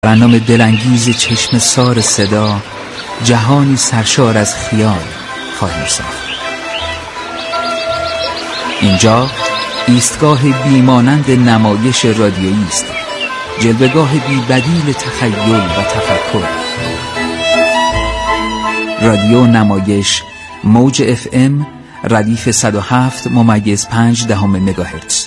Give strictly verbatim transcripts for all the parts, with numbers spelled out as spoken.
ترنم دلانگیز چشم سار صدا، جهانی سرشار از خیال خواهیم ساخت. اینجا ایستگاه بیمانند نمایش رادیویی است، جلوه‌گاه بی‌بدیل تخیل و تفکر. رادیو نمایش موج اف ام ردیف صد و هفت ممیز پنج دهم مگاهرتز.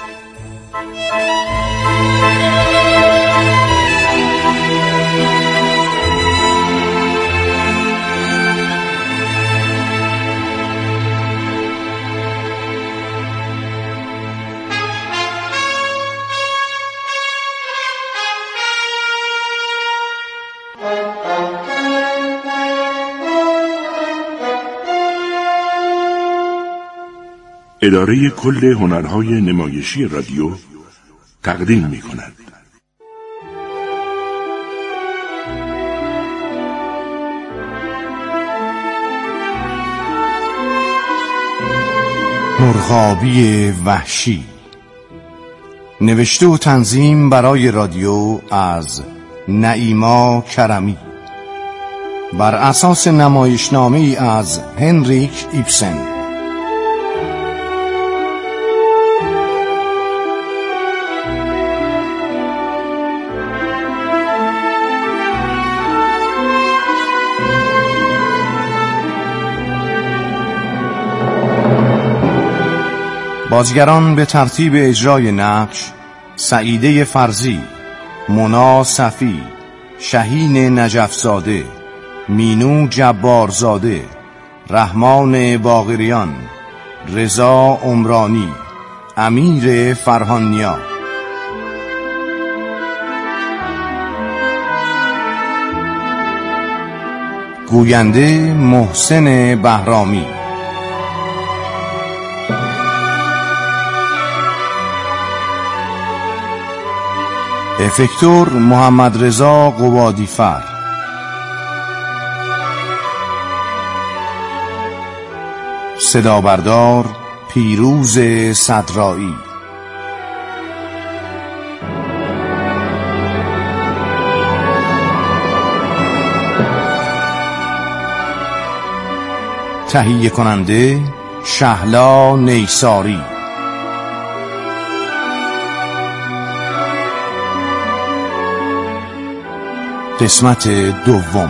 اداره کل هنرهای نمایشی رادیو تقدیم می کند. مرغابی وحشی، نوشته و تنظیم برای رادیو از نعیما کرمی، بر اساس نمایشنامه ای از هنریک ایبسن. بازیگران به ترتیب اجرای نقش: سعیده فرزی، مونا صفی، شهین نجفزاده، مینو جبارزاده، رحمان باقریان، رضا عمرانی، امیر فرهانیا. گوینده محسن بهرامی. افکتور محمد رضا قبادیفر. صدا بردار پیروز صدرایی. تهیه کننده شهلا نیساری. قسمت دوم.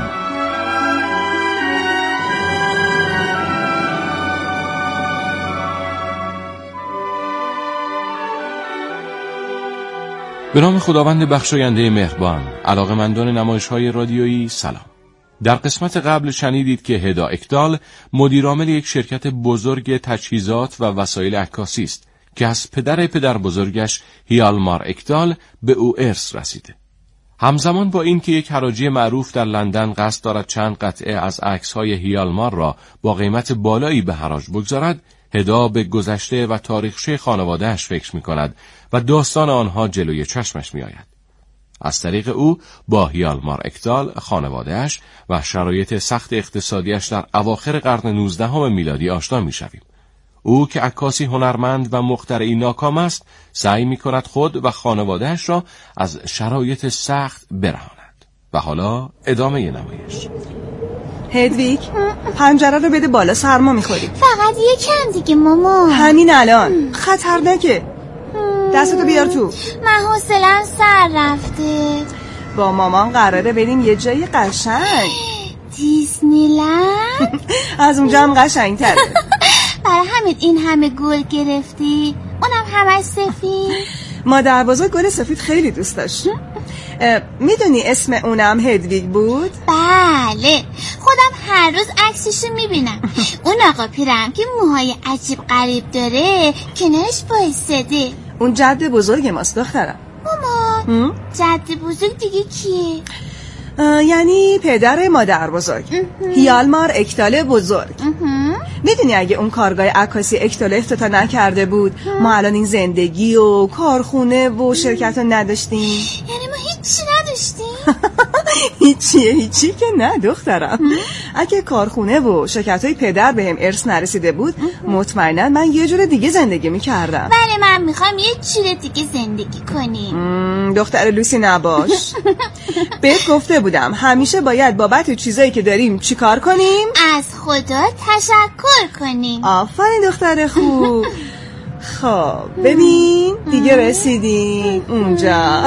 به نام خداوند بخشاینده مهربان. علاقه‌مندان نمایش‌های رادیویی سلام. در قسمت قبل شنیدید که هدا اکدال مدیرعامل یک شرکت بزرگ تجهیزات و وسایل عکاسی است که از پدر پدر بزرگش هیالمار اکدال به او ارث رسیده. همزمان با این که یک حراجی معروف در لندن قصد دارد چند قطعه از عکس‌های هیالمار را با قیمت بالایی به حراج بگذارد، هدا به گذشته و تاریخچه خانواده‌اش فکر می‌کند و داستان آنها جلوی چشمش می‌آید. از طریق او با هیالمار اکدال، خانواده‌اش و شرایط سخت اقتصادیش در اواخر قرن نوزدهم میلادی آشنا می‌شویم. او که عکاسی هنرمند و مخترعی ناکام است، سعی می‌کند خود و خانواده‌اش را از شرایط سخت برهاند. و حالا ادامه نمایش. هدویگ، پنجره رو بده بالا، سرما می‌خوری. فقط یکم دیگه مامان. همین الان. خطرناکه. دستتو بیار تو. من حوصله‌ام سر رفته. با مامان قراره بریم یه جای قشنگ. دیزنیلند؟ از اونجا هم قشنگ‌تره. برای همین این همه گل گرفتی؟ اونم همش سفید. مادر بزرگ گل سفید خیلی دوست داشت. میدونی اسم اونم هدویگ بود؟ بله، خودم هر روز عکسشو میبینم. اون آقا پیرم که موهای عجیب غریب داره کنارش بایستده. اون جد بزرگ ماست دخترم. مامان، جد بزرگ دیگه کیه؟ یعنی پدر مادر بزرگ، هیالمار اکدال بزرگ. میدونی اگه اون کارگاه عکاسی اکدال افتتاح نکرده بود ما الان این زندگی و کارخونه و شرکت رو نداشتیم. یعنی ما هیچی نداشتیم؟ هیچیه هیچی که نه دخترم. اگه کارخونه و شرکت‌های پدر بهم ارث نرسیده بود مطمئنا من یه جور دیگه زندگی میکردم. ولی من میخوام یه جور دیگه زندگی کنیم. دختر لوسی نباش. بهت گفته بودم همیشه باید بابت چیزایی که داریم چیکار کنیم؟ از خدا تشکر کنیم. آفرین دختر خوب. خب ببین دیگه رسیدیم اونجا.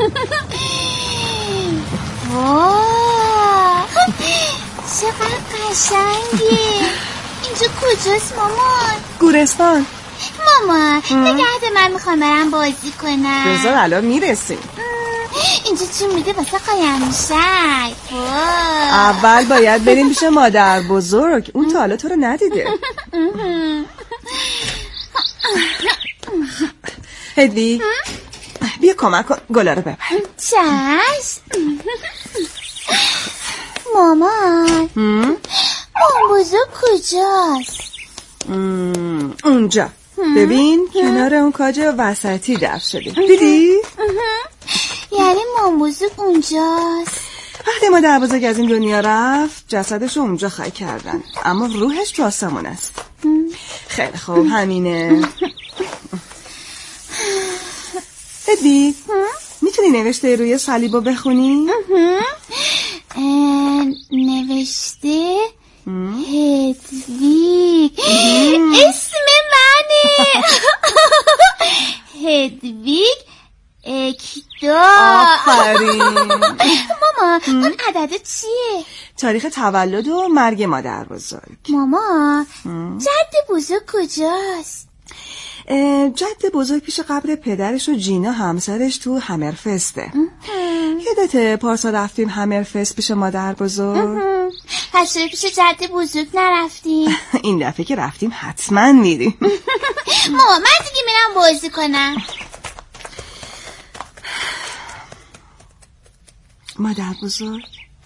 واه چقدر قشنگه. اینجا کجاست مامان؟ گورستان. مامان نگهد من میخوام برم بازی کنم. بذار الان میرسیم. اینجا چی میده واسه قایم شک؟ اول باید بریم پیش مادر بزرگ. اون تا حالا تو رو ندیده. هدوی بیا کمک کن گلا رو ببر. چشم. مامان مامان بزرگ کجاست؟ اونجا ببین کنار اون کاج وسطی دفن شده. دیدی؟ یعنی مامان بزرگ اونجاست. وقتی مادر بزرگ از این دنیا رفت جسدش رو اونجا خاک کردن اما روحش تو آسمون است. خیلی خوب همینه. هدوی میتونی نوشته روی صلیبو بخونی؟ نوشته هدویگ. اسم منه. هدویگ اکتا. آفرین. ماما اون عدد چیه؟ تاریخ تولد و مرگ مادر بزرگ. ماما جد بزرگ کجاست؟ جد بزرگ پیش قبر پدرش و جینا همسرش تو همرفسته. یادته پارسا رفتیم همرفست پیش مادر بزرگ؟ پس چرا پیش جد بزرگ نرفتیم؟ این دفعه که رفتیم حتما میریم. ماما من دیگه میرم بازی کنم. مادر بزرگ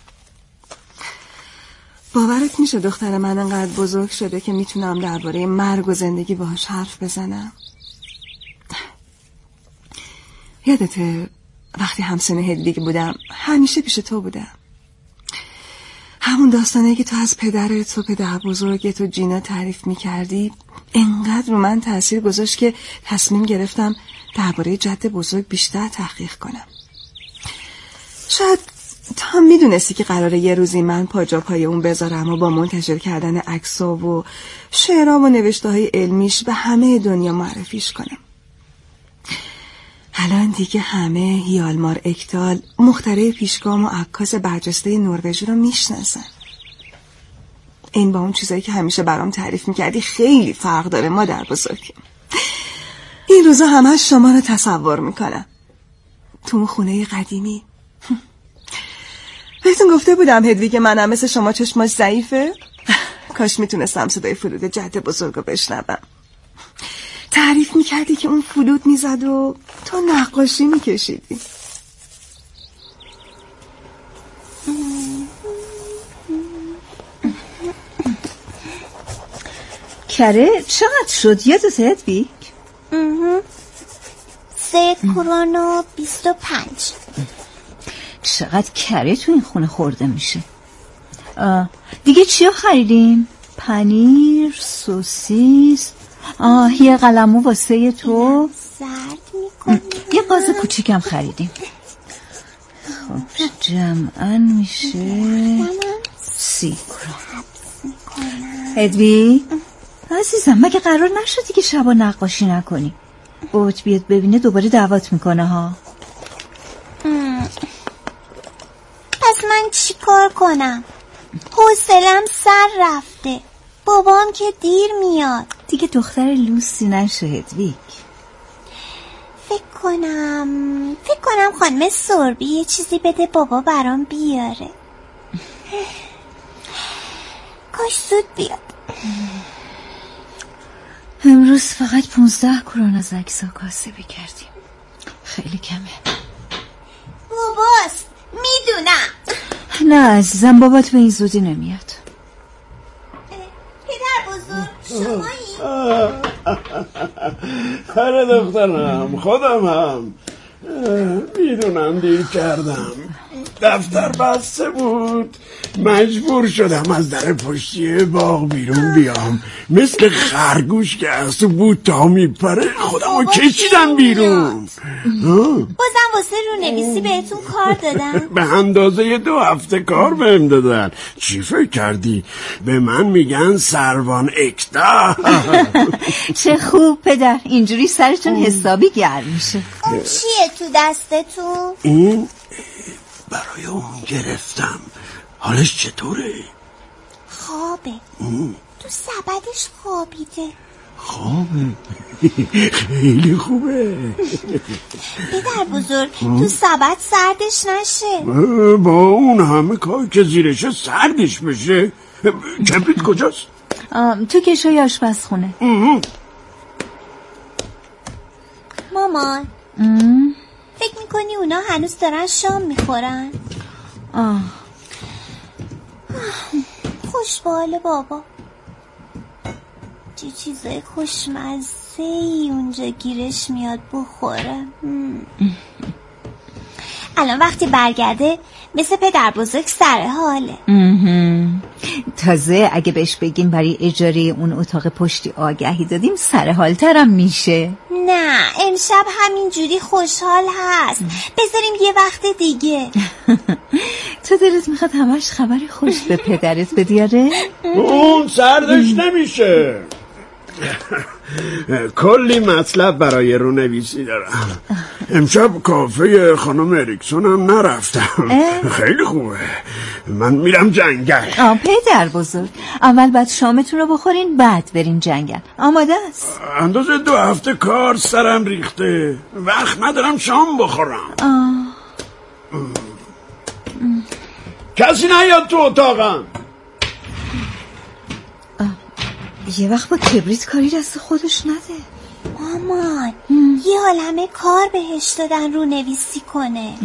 باورت میشه دختر من انقدر بزرگ شده که میتونم درباره مرگ و زندگی باهاش حرف بزنم؟ یادته وقتی همسن هدویگ بودم همیشه پیش تو بودم. همون داستانه که تو از پدرت و پدر بزرگت و جینا تعریف میکردی انقدر رو من تأثیر گذاشت که تصمیم گرفتم درباره جد بزرگ بیشتر تحقیق کنم. شاید تا هم میدونستی که قراره یه روزی من پاجا پای اون بذارم و با منتشر کردن عکس‌ها و شعرها و نوشته‌های علمیش به همه دنیا معرفیش کنم. الان دیگه همه هیالمار اکتال مخترع پیشگام و عکاس برجسته نروژی رو میشناسن. این با اون چیزایی که همیشه برام تعریف میکردی خیلی فرق داره مادر بزرگ. این روزا همش شما رو تصور میکنم تو اون خونه قدیمی. بهتون گفته بودم هدویگ منم مثل شما چشماش ضعیفه. کاش میتونستم صدای فلود جد بزرگ رو بشنوم. تعریف میکردی که اون فلود میزد و تو نقاشی میکشیدی. کره چقدر شد یادت هدویگ؟ سه کرون و بیست و پنج. چقدر کره تو این خونه خورده میشه. دیگه چیا خریدیم؟ پنیر، سوسیس، آه یه قلمو واسه تو، زرد میکنم. یه قاز کوچیکم خریدیم. خب جمعاً میشه سی کرون. هدویگ عزیزم مگه قرار نشدی که شبا نقاشی نکنی؟ اوت بیاد ببینه دوباره دعوت میکنه ها. پس من چی کار کنم؟ حوصله‌ام سر رفته. بابام که دیر میاد. دیگه دختر لوسی نشه هدویگ. فکر کنم فکر کنم خانم سوربی یه چیزی بده بابا برام بیاره. کاش زود بیاد. امروز فقط پونزده کرون از عکس‌ها کاسبی کردیم. خیلی کمه. باباست میدونم. نه عزیزم بابات به این زودی نمیاد. پدر بزرگ شمایی؟ خره دخترم خودم هم میدونم دیر کردم. دفتر بسته بود، مجبور شدم از در پشتی باغ بیرون بیام. مثل خرگوش که از تو بود تا میپره خودمو کشیدم بیرون. بازم واسه رونویسی بهتون کار دادن؟ به اندازه دو هفته کار بهم دادن. چی فکر کردی؟ به من میگن سروان اکتا. چه خوب پدر، اینجوری سرتون حسابی گرم میشه. اون چیه تو دستتون؟ این برای اون گرفتم. حالش چطوره؟ خوابه. ام. تو سبدش خوابیده. خوبه. خیلی خوبه. پدر بزرگ تو سبد سردش نشه. با اون همه کار که زیرشه سردش بشه. کبریت کجاست؟ تو کشوی آشپزخونه. مامان فکر میکنی اونا هنوز دارن شام میخورن؟ آه خوشباله بابا. چه چیزای خوشمزه ای اونجا گیرش میاد بخوره. الان وقتی برگرده مثل پدر بزرگ سر حاله. تازه اگه بهش بگیم برای اجاره اون اتاق پشتی آگهی دادیم سر حال ترم میشه. نه امشب همینجوری خوشحال هست. بذاریم یه وقت دیگه. تو دلت میخواد همش خبر خوش به پدرت بدیاره؟ اون سردش نمیشه. کلی مطلب برای رونویسی دارم. امشب کافه خانم اریکسون هم نرفتم. خیلی خوبه. من میرم جنگل. آه پدر بزرگ، اول بعد شامتون رو بخورین بعد برین جنگل. آماده است؟ اندازه دو هفته کار سرم ریخته، وقت ندارم شام بخورم. آه. کسی نیاد تو اتاقم. یه وقت با کبریت کاری دست خودش نده. مامان یه عالمه کار بهش دادن رو نویسی کنه.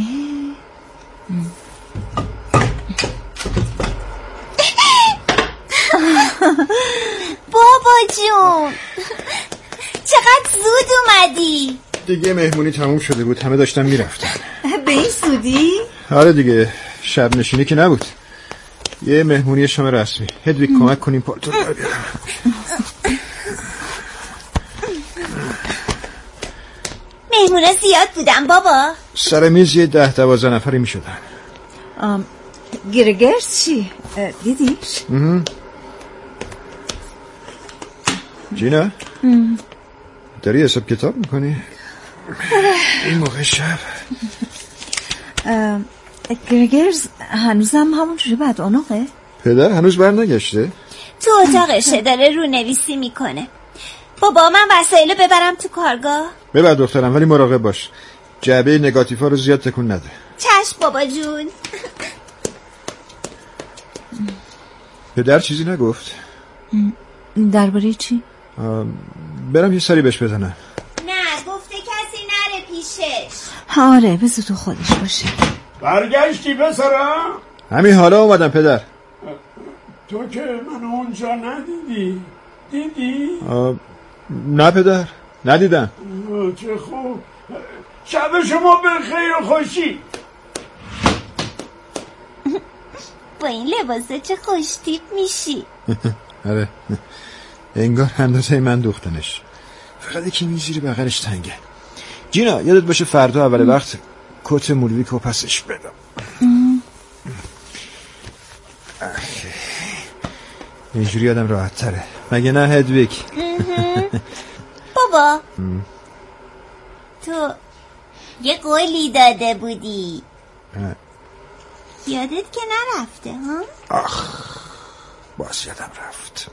بابا جون چقدر زود اومدی. دیگه مهمونی تموم شده بود، همه داشتن میرفتن. به این سودی؟ آره دیگه، شب نشینی که نبود، یه مهمونی شام رسمی. هدویگ کمک کنیم پالتو رو بیارم. مهمونا زیاد بودن بابا؟ سر میز یه ده دوازده نفری میشدن. گرگرز چی؟ دیدیش؟ جینا داری حساب کتاب میکنی؟ این موقع شب گرگرز هنوزم همونجوری بد آنوغه؟ پدر هنوز بر نگشته؟ تو اتاقشه داره رو نویسی میکنه. بابا من وسایلو ببرم تو کارگاه؟ ببر دخترم، ولی مراقب باش جعبه نگاتیفا رو زیاد تکون نده. چشم بابا جون. پدر چیزی نگفت؟ درباره چی؟ برم یه سری بهش بزنم. نه گفته کسی نره پیشش. آره بذار تو خودش باشه. برگشتی پسرم؟ همین حالا اومدم پدر. تو که من اونجا ندیدی؟ دیدی؟ نه پدر ندیدم. چه خوب. شب شما به خیر و خوشی. با این لباسه چه خوش تیپ میشی. آره انگار اندازه من دوختنش، فقط یکی میزیری بغلش تنگه. جینا یادت باشه فردا اول وقت کت مولویک رو پسش بدم. اینجوری آدم راحت تره، مگه نه هدویگ؟ بابا تو یه قولی داده بودی یادت که نرفته ها؟ آخ باز یادم رفت.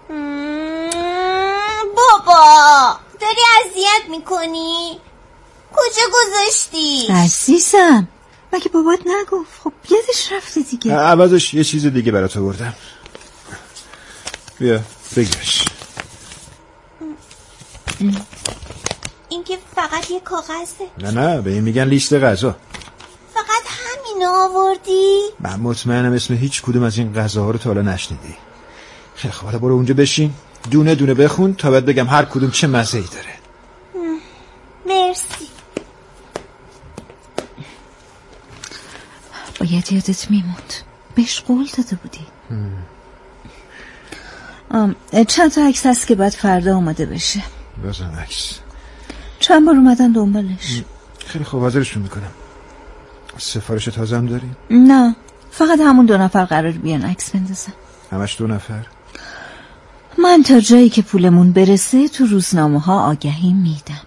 بابا داری اذیت میکنی؟ کجا گذاشتی؟ عزیزم مگه بابات نگفت؟ خب یادش رفته دیگه. عوضش یه چیز دیگه برات آوردم، بیا بگیرش. این که فقط یه کاغذه. نه نه به این میگن لیست غذا. فقط همین آوردی؟ من مطمئنم اسم هیچ کدوم از این غذاها رو تا حالا نشنیدی. خیلی خب حالا برو اونجا بشین دونه دونه بخون تا بهت بگم هر کدوم چه مزه‌ای داره. مرسی. باید یادت میموند، بهش قول داده بودی. آم، چند تا عکس هست که باید فردا آماده بشه. بازم عکس؟ چند بار اومدن دنبالش. خیلی خوب، حاضرشون میکنم. سفارش تازه هم داری؟ نه، فقط همون دو نفر قرار بیان عکس بندازن. همش دو نفر؟ من تا جایی که پولمون برسه تو روزنامه ها آگهی میدم.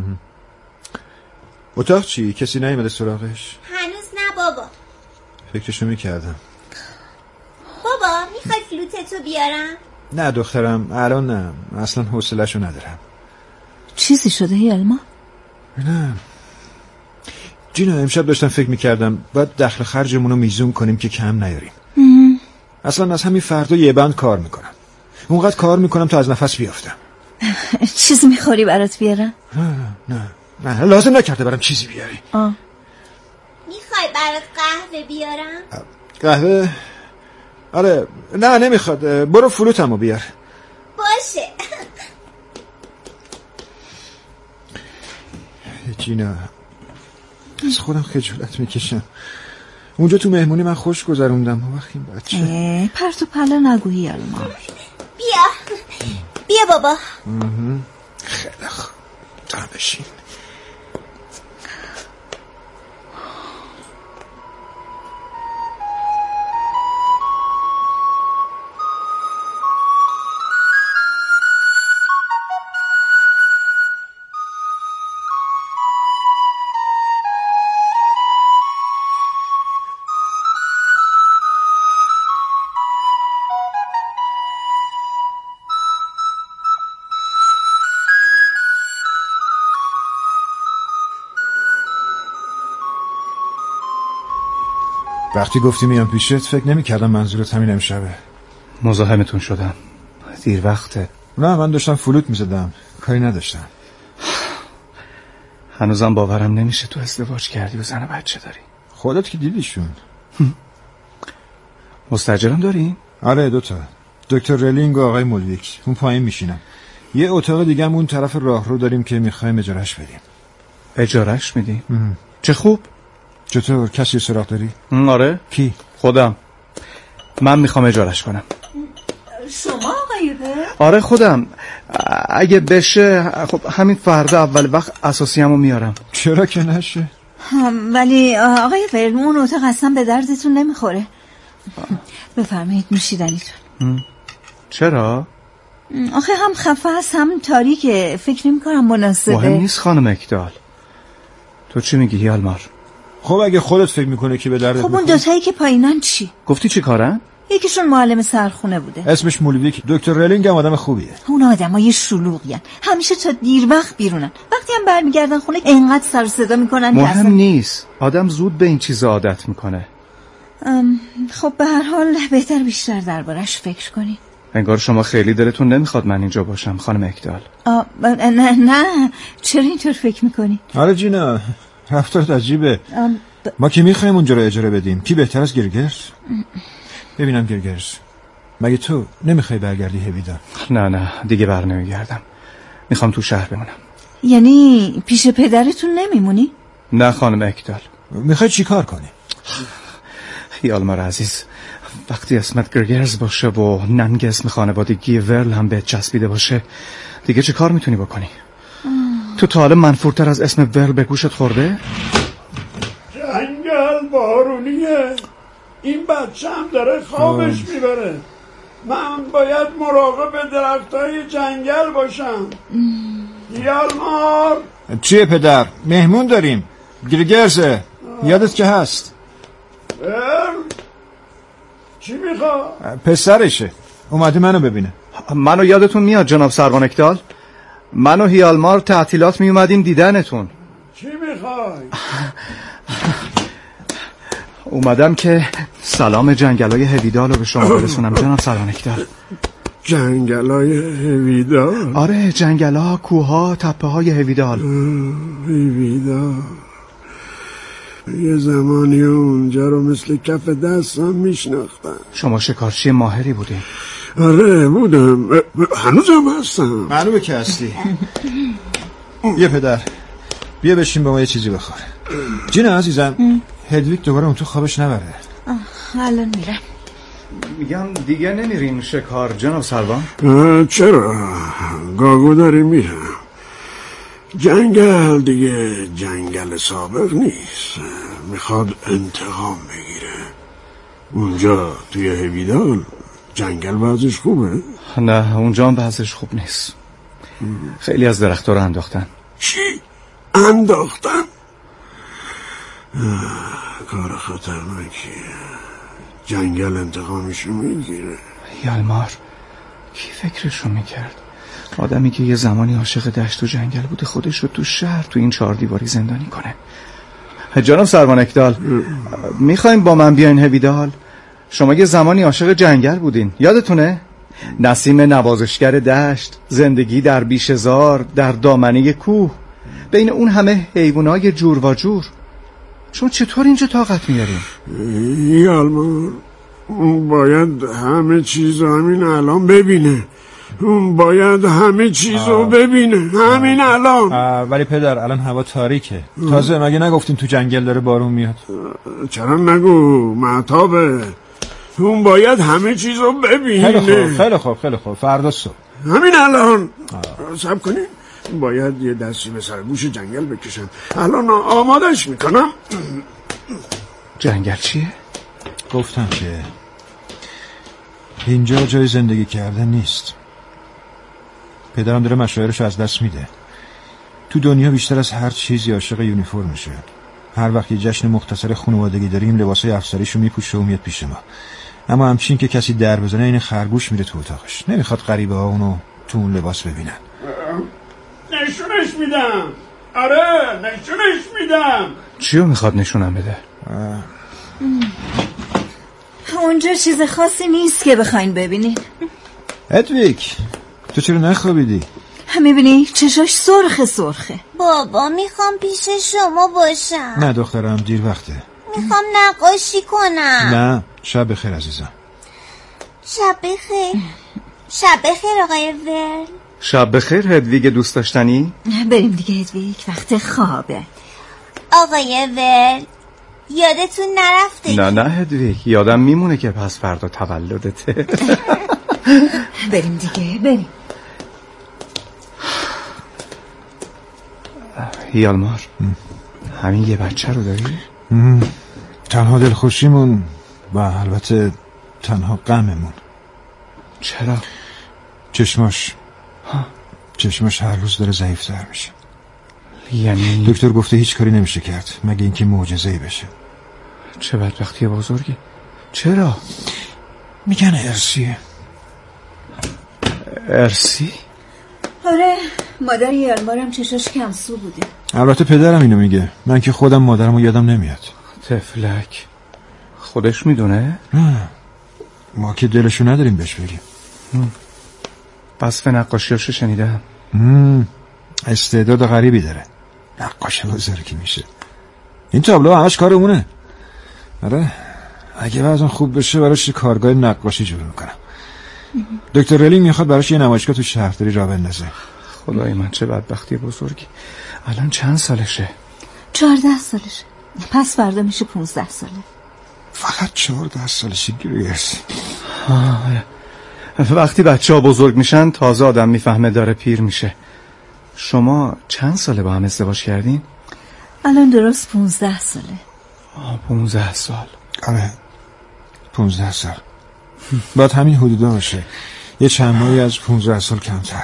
اتاق چی؟ کسی نیومده سراغش؟ هنوز نه بابا. فکرشو میکردم. بابا میخوای فلوتتو بیارم؟ نه دخترم، الان نه، اصلا حوصله‌شو ندارم. چیزی شده هیالما؟ نه جینا، امشب داشتم فکر میکردم باید دخل خرجمونو میزون کنیم که کم نیاریم. ام. اصلا از همین فردا یه بند کار میکنم، اونقدر کار میکنم تا از نفس بیافتم. چیزی میخوری برات بیارم؟ نه نه نه لازم نکرده برام چیزی بیاری. آه. میخوای برات قهوه بیارم؟ قهوه؟ آره. نه نمیخواد، برو فلوتمو بیار. باشه. جینا، از خودم خجالت میکشم. اونجا تو مهمونی من خوش گذروندم و وقتی این بچه پرت و پلا نگویی الما. بیا بیا بابا. خیلی خوب، تا بشین. وقتی گفتی میام پیشت فکر نمی کردم منظورت همین امشبه. مزاحمتون شدم، دیر وقته. نه من داشتم فلوت میزدم، کاری نداشتم. هنوزم باورم نمیشه تو ازدواج کردی و زن و بچه داری. خودت که دیدیشون. مستاجرم داری؟ آره دوتا، دکتر رلینگ و آقای مولویک. اون پایین میشینم. یه اتاق دیگه هم اون طرف راه رو داریم که میخوایم اجارهش بدیم. اجارهش میدی؟ چه خوب. چطور؟ کسی سراغ داری؟ آره. کی؟ خودم. من میخوام اجارش کنم. شما آقای بر؟ آره خودم. اگه بشه خب همین فردا اول وقت اساسیمو میارم. چرا که نشه؟ ولی آقای بر اون اتاق اصلا به دردتون نمیخوره. بفرمایید نوشیدنیتون. چرا؟ آخه هم خفه است هم تاریکه، فکر نمی کنم مناسبه. مهم نیست خانم اکدال. تو چی میگی هیالمار؟ خب اگه خودت فکر میکنه که به دردت خب اون دوتایی که پایینن چی؟ گفتی چی کارن؟ یکیشون معلم سرخونه بوده، اسمش مولویک. دکتر رلینگ هم آدم خوبیه. اون آدمای شلوغین، همیشه تا دیر وقت بیرونن، وقتی هم برمیگردن خونه اینقدر سر و صدا میکنن. مهم اصلا... نیست، آدم زود به این چیزا عادت میکنه. ام... خب به هر حال بهتر بیشتر دربارش فکر کنی. انگار شما خیلی دلتون نمیخواد من اینجا باشم خانم اکدال. آه نه نه چرا اینطور فکر میکنی؟ آره جینا، رفتارت عجیبه. ام... ب... ما که میخوایم اونجا رو اجاره بدیم، کی بهتر از گرگرز؟ ببینم گرگرز، مگه تو نمیخوای برگردی هویدا؟ نه نه دیگه بر نمیگردم، میخوام تو شهر بمونم. یعنی پیش پدرتون نمیمونی؟ نه خانم اکدال. میخوای چی کار کنی؟ هیالمار عزیز، وقتی اسمت گرگرز باشه و ننگ اسم خانوادگی ورل هم به چسبیده باشه دیگه چه کار میتونی بکنی؟ آه. تو تا حالا منفورتر از اسم ورل به گوشت خورده؟ جنگل بارونیه، این بچه هم داره خوابش میبره. من باید مراقب درختای جنگل باشم. هیالمار چیه پدر؟ مهمون داریم. گرگرزه، یادت که هست؟ ورل چی میخواد؟ پسرشه، اومده منو ببینه. منو یادتون میاد جناب سروان اکدال؟ من و هیالمار تعطیلات می اومدیم دیدنتون. چی میخوای؟ اومدم که سلام جنگلای هویدال رو به شما برسونم جناب سروان اکدال. جنگلای هویدال؟ آره، جنگلا، کوها، تپه های هویدال. هویدال یه زمانی اونجا رو مثل کف دستم میشناختم. شما شکارچی ماهری بودی؟ آره بودم، هنوزم هستم. معلومه که هستی. یه پدر بیا بشین با ما یه چیزی بخور. جینا عزیزم، هدویگ دوباره اون تو خوابش نبره. الان میرم. میگم دیگه نمیرین شکار جناب سروان؟ چرا؟ گاگو داره میرم. جنگل دیگه جنگل سابق نیست، میخواد انتقام بگیره. اونجا توی هویدال جنگل وضعش خوبه؟ نه اونجا هم وضعش خوب نیست. خیلی از درخت‌ها رو انداختن. چی؟ انداختن؟ کار خطرناکیه. جنگل انتقامشو میگیره. یالمار کی فکرشو میکرد؟ آدمی که یه زمانی عاشق دشت و جنگل بوده خودش رو تو شهر تو این چهار دیواری زندانی کنه. جناب سروان اکدال، میخوایم با من بیاین هویدال؟ شما یه زمانی عاشق جنگل بودین، یادتونه؟ نسیم نوازشگر دشت، زندگی در بیشه‌زار، در دامنه کوه، بین اون همه حیوانای جور و جور. شما چطور اینجا طاقت میارین؟ یالمار اون باید همه چیز همین الان ببینه. اون باید همه چیز رو ببینه همین الان. ولی پدر الان هوا تاریکه. تازه مگه نگفتیم تو جنگل داره بارون میاد؟ چرا نگو مهتابه. اون باید همه چیز رو ببینه. خیلی خوب خیلی خوب خیلی خوب فردا صبح همین الان. صبر کنین، باید یه دستی به سر گوش جنگل بکشم. الان آمادش میکنم. جنگل چیه؟ گفتم که اینجا جای زندگی کردن نیست. پدرم داره مشاعرشو از دست میده. تو دنیا بیشتر از هر چیزی عاشق یونیفرمشه. هر وقت یه جشن مختصر خانوادگی داریم لباسای افسریشو میپوشه و میاد پیش ما. اما همچین که کسی در بزنه این خرگوش میره تو اتاقش. نمیخواد غریبه ها اونو تو اون لباس ببینن. نشونش میدم. آره نشونش میدم. چیو میخواد نشونم بده؟ اونجا چیز خاصی نیست که بخواین ببینین. هدویگ تو چرا نخوابیدی؟ میبینی چشاش سرخه سرخه. بابا میخوام پیش شما باشم. نه دخترم دیر وقته. میخوام نقاشی کنم. نه شب بخیر عزیزم. شب بخیر. شب بخیر آقای ورل. شب بخیر هدویگ دوست داشتنی. بریم دیگه هدویگ وقت خوابه. آقای ورل یادتون نرفته؟ نه نه هدویگ یادم میمونه که پس فردا تولدته. بریم دیگه بریم. یالمار همین یه بچه رو داری؟ تنها دلخوشیمون و البته تنها غممون. چرا؟ چشماش ها؟ چشماش هر روز داره ضعیف‌تر میشه. یعنی دکتر گفته هیچ کاری نمیشه کرد مگه اینکه معجزه‌ای بشه. چه بدبختی بزرگی. چرا؟ میگن ارثیه. ارثی؟ آره مادر یالمارم چشاش کم سو بوده. البته پدرم اینو میگه. من که خودم مادرمو یادم نمیاد. تفلک خودش میدونه؟ نه ما که دلشو نداریم بهش بگیم. وصف نقاشیاشو شنیدم. استعداد غریبی داره. نقاش بزرگی میشه. این تابلو همش کار اونه. آره اگه وضعم خوب بشه براش کارگاه نقاشی جور میکنم. دکتر رلینگ میخواد براش یه نمایشگاه تو شهرداری راه بندازه. خدای من چه بدبختی بزرگی. الان چند سالشه؟ چهارده سالشه. پس فردا میشه پونزده ساله. فقط چهارده سالشه گریس. وقتی بچه ها بزرگ میشن تازه آدم میفهمه داره پیر میشه. شما چند ساله با هم ازدواج کردین؟ الان درست پونزده ساله. آه پونزده سال. آره پونزده سال. باید همین حدودا باشه. یه چند ماهی از پونزده سال کمتر.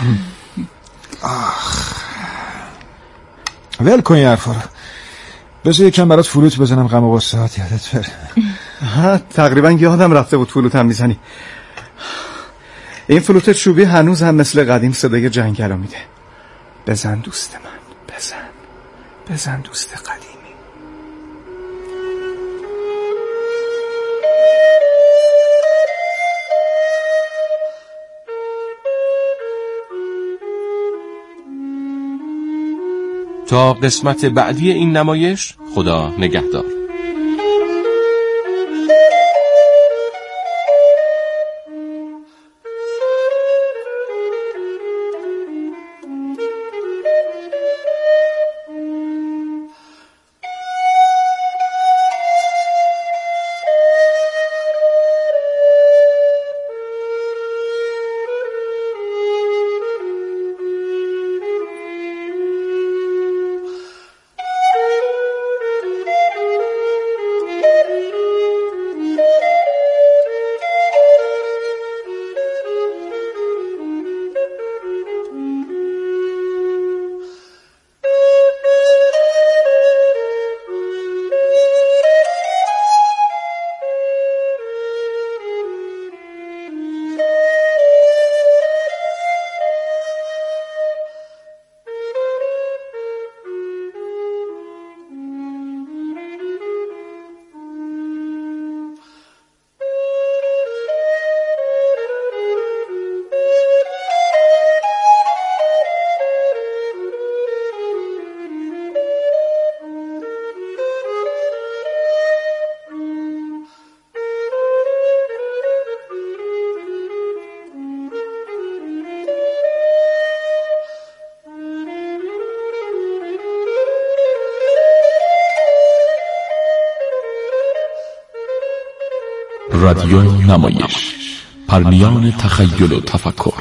آخ ول کن یه حرفا رو. بذار یکم برات فلوت بزنم غم و غصه‌ات یادت بره. تقریبا یادم رفته بود فلوت هم میزنی. این فلوت چوبی هنوز هم مثل قدیم صدای جنگل رو میده. بزن دوست من بزن بزن دوست قدیمی. تا قسمت بعدی این نمایش خدا نگهدار. رادیو نمایش، پرنیان تخیل و تفکر.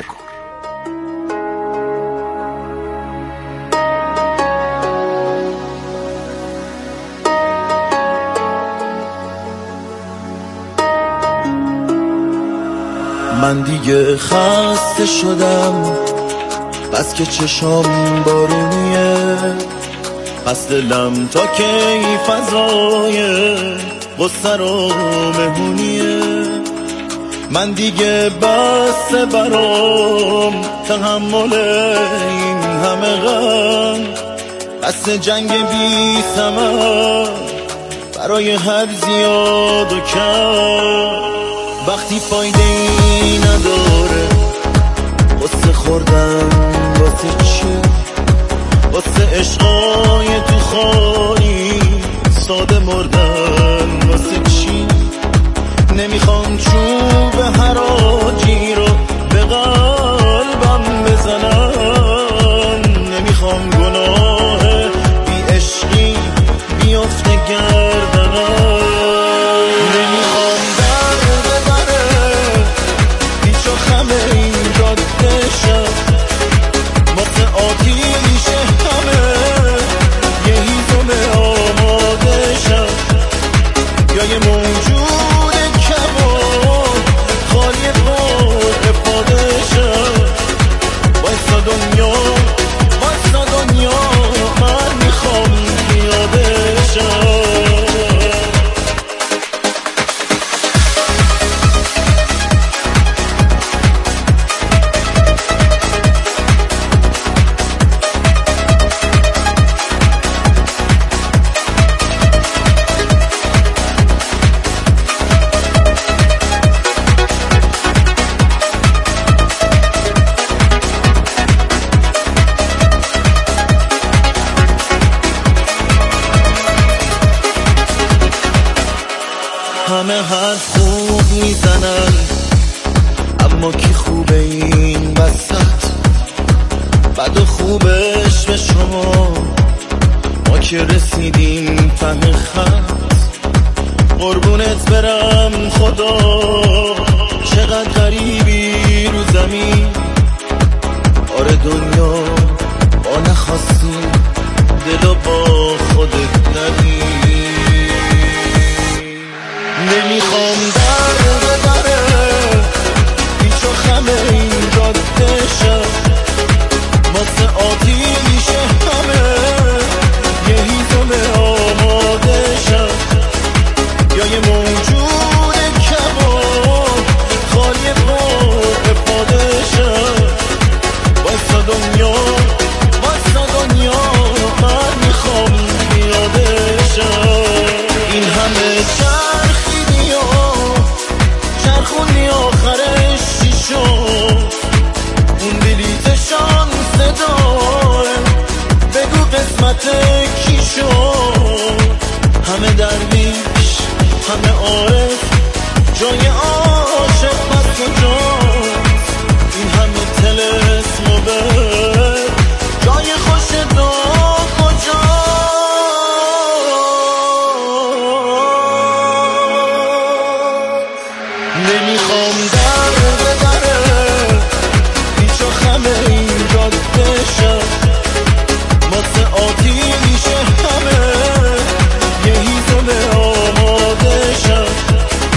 من دیگه خسته شدم، بس که چشام بارونیه، پس دلم تا کی فضای غصه رو مهمونیه. من دیگه بس برام تحمل این همه غم، بس جنگ بی ثمر برای هر زیاد و کم. وقتی فایده ای نداره غصه خوردن واسه چی؟ واسه عشقای تو خالی ساده مردن واسه چی؟ نمیخوام چوب حراجی رو به قلبم بزنم، نمیخوام گناه بی عشقی بیفته گردنم، نمیخوام درد بره پیچ و خم این جاده شد واسه آتیش همه یه هیزم آماده شد، یا یه موجود کباب خالی پر افاده شد. وایسا دنیا وایسا دنیا من میخوام پیاده شد. همه حرف خوب میزنن اما کی خوبه این وسط؟ بد و خوبش به شما ما که رسیدیم ته خط. قربونت برم خدا چقدر غریبی رو زمین. آره دنیا با نخواستی دلو با خودت ندی. نمیخوام درد بره پیچ و خم این جاده شد واسه آتیش همه یه هیزم آماده شد، یا یه موجود کباب خالی پر افاده شد. وایسا دنیا وایسا دنیا من میخوام پیاده شد. این همه چرخیدی و چرخوندی آخرش چی شد؟ اون بلیت شانس داره بگو قسمت کی شد؟ همه درویش همه عارف جای عاشق پس کجاست؟ این همه طلسم و بر جای خوش دعا کجاست؟ نمیخوام درد بره پیچ و خم این جاده شد واسه آتیش